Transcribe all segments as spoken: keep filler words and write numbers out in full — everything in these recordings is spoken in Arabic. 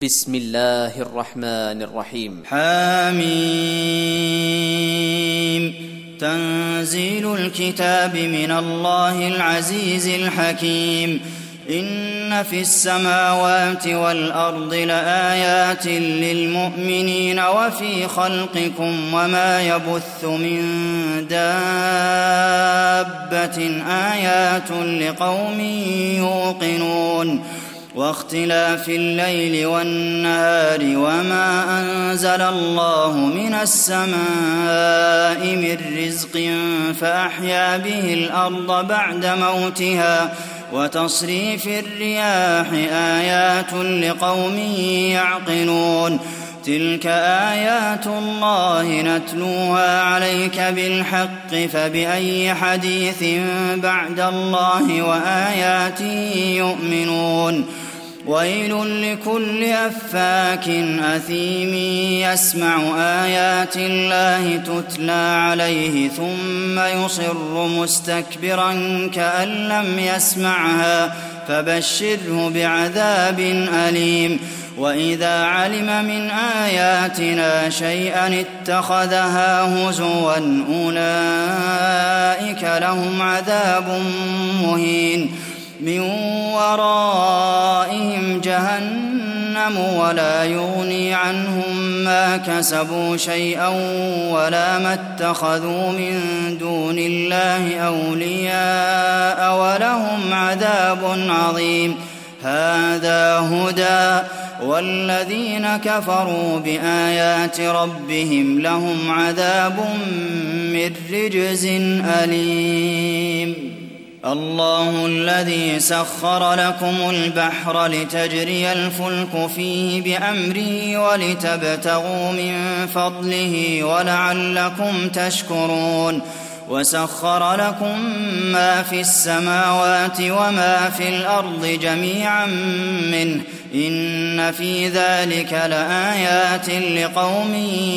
بسم الله الرحمن الرحيم. حميم. تنزيل الكتاب من الله العزيز الحكيم. إن في السماوات والأرض لآيات للمؤمنين وفي خلقكم وما يبث من دابة آيات لقوم يوقنون. واختلاف الليل والنهار وما أنزل الله من السماء من رزق فأحيا به الأرض بعد موتها وتصريف الرياح آيات لقوم يعقلون. تلك آيات الله نتلوها عليك بالحق فبأي حديث بعد الله وآياته يؤمنون. ويل لكل أفاك أثيم يسمع آيات الله تتلى عليه ثم يصر مستكبرا كأن لم يسمعها فبشره بعذاب أليم. وإذا علم من آياتنا شيئا اتخذها هزوا أولئك لهم عذاب مهين. من ورائهم جهنم ولا يغني عنهم ما كسبوا شيئا ولا ما اتخذوا من دون الله أولياء ولهم عذاب عظيم. هذا هدى والذين كفروا بآيات ربهم لهم عذاب من رجز أليم. الله الذي سخر لكم البحر لتجري الفلك فيه بأمره ولتبتغوا من فضله ولعلكم تشكرون. وسخر لكم ما في السماوات وما في الأرض جميعا منه إن في ذلك لآيات لقوم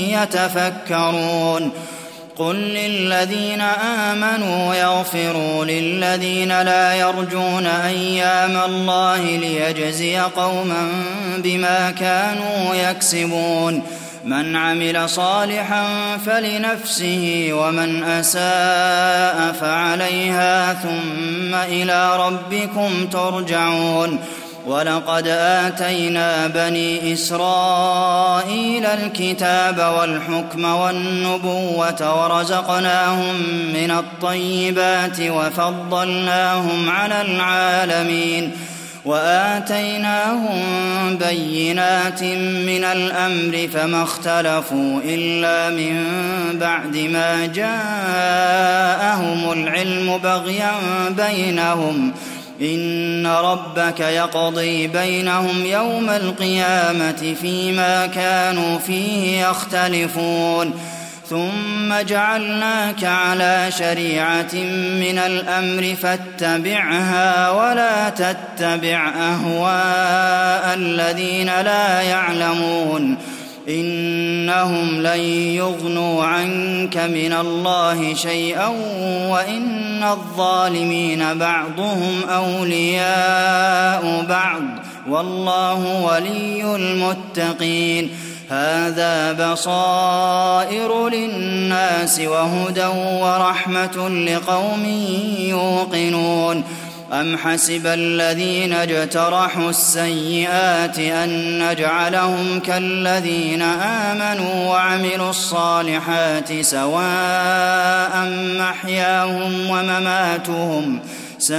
يتفكرون. قل للذين آمنوا يغفروا للذين لا يرجون أيام الله ليجزي قوما بما كانوا يكسبون. من عمل صالحا فلنفسه ومن أساء فعليها ثم إلى ربكم ترجعون. ولقد آتينا بني إسرائيل الكتاب والحكم والنبوة ورزقناهم من الطيبات وفضلناهم على العالمين. وآتيناهم بينات من الأمر فما اختلفوا إلا من بعد ما جاءهم العلم بغيا بينهم. إن ربك يقضي بينهم يوم القيامة فيما كانوا فيه يختلفون. ثم جعلناك على شريعة من الأمر فاتبعها ولا تتبع أهواء الذين لا يعلمون. إنهم لن يغنوا عنك من الله شيئا وإن الظالمين بعضهم أولياء بعض والله ولي المتقين. هذا بصائر للناس وهدى ورحمة لقوم يوقنون. أم حسب الذين اجترحوا السيئات أن نجعلهم كالذين آمنوا وعملوا الصالحات سواء محياهم ومماتهم ساء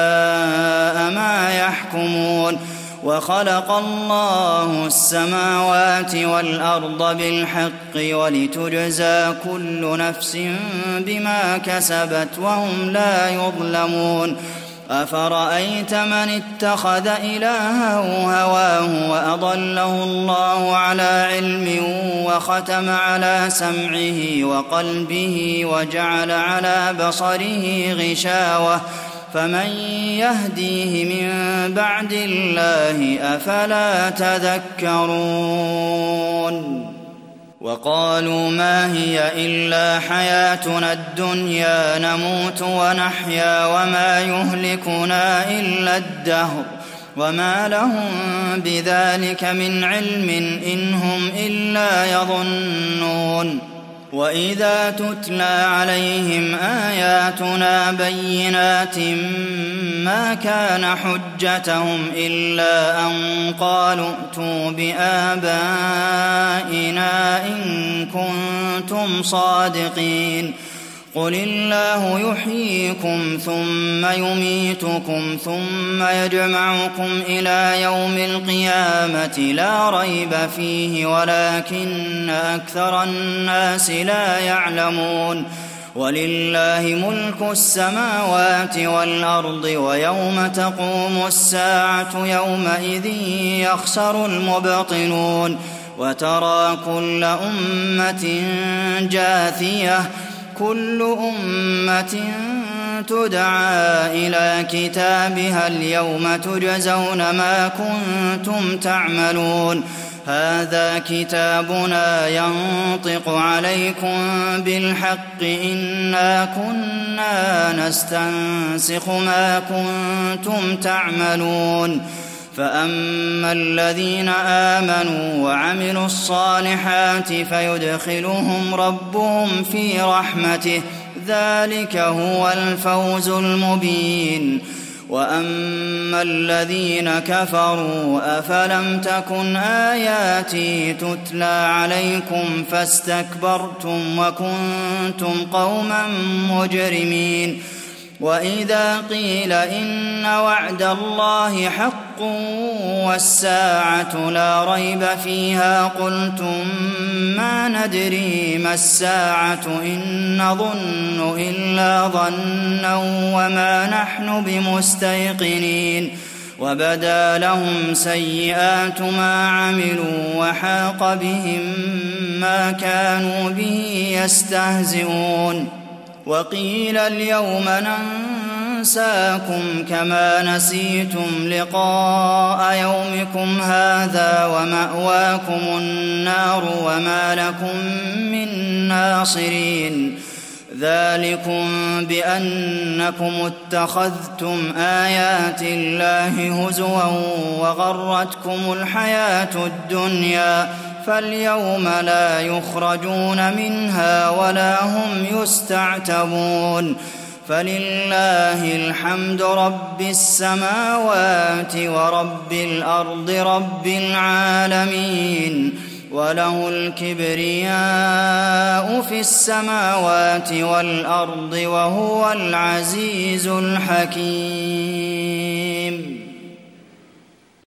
ما يحكمون. وخلق الله السماوات والأرض بالحق ولتجزى كل نفس بما كسبت وهم لا يظلمون. أفرأيت من اتخذ إلهه هواه وأضله الله على علم وختم على سمعه وقلبه وجعل على بصره غشاوة فمن يهديه من بعد الله أفلا تذكرون. وقالوا ما هي إلا حياتنا الدنيا نموت ونحيا وما يهلكنا إلا الدهر وما لهم بذلك من علم إن هم إلا يظنون وإذا تتلى عليهم آياتنا بينات ما كان حجتهم إلا أن قالوا ائتوا بآبائنا إن كنتم صادقين قل الله يحييكم ثم يميتكم ثم يجمعكم إلى يوم القيامة لا ريب فيه ولكن أكثر الناس لا يعلمون ولله ملك السماوات والأرض ويوم تقوم الساعة يومئذ يخسر المبطلون وترى كل أمة جاثية كل أمة تدعى إلى كتابها اليوم تجزون ما كنتم تعملون هذا كتابنا ينطق عليكم بالحق إنا كنا نستنسخ ما كنتم تعملون فأما الذين آمنوا وعملوا الصالحات فيدخلهم ربهم في رحمته ذلك هو الفوز المبين وأما الذين كفروا أفلم تكن آياتي تتلى عليكم فاستكبرتم وكنتم قوما مجرمين وإذا قيل إن وعد الله حق والساعة لا ريب فيها قلتم ما ندري ما الساعة إن نظن إلا ظنا وما نحن بمستيقنين وبدا لهم سيئات ما عملوا وحاق بهم ما كانوا به يستهزئون وقيل اليوم ننساكم كما نسيتم لقاء يومكم هذا ومأواكم النار وما لكم من ناصرين ذلكم بأنكم اتخذتم آيات الله هزوا وغرتكم الحياة الدنيا فاليوم لا يخرجون منها ولا هم يستعتبون فلله الحمد رب السماوات ورب الأرض رب العالمين وله الكبرياء في السماوات والأرض وهو العزيز الحكيم